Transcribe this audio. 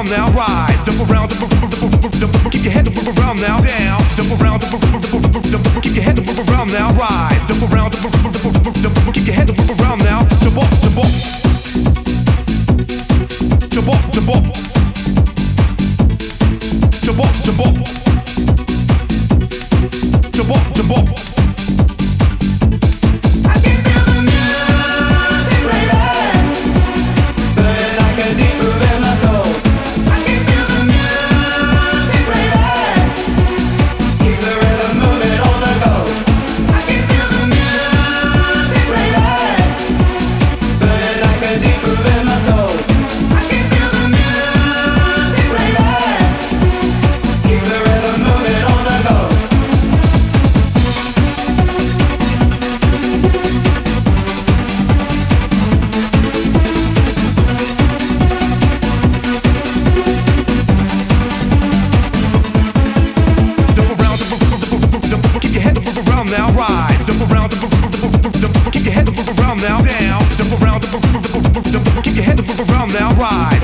around now, ride. Dump around, keep your head to move around now, down. Dump around, keep your head to move around now, ride. Dump around, keep your head to move around now. Jump up, jump up. Jump up, jump up. Jump up, jump up. Jump up, jump up. Now ride, dump around, keep your head to move around now, down, dump around, keep your head to move around now, ride.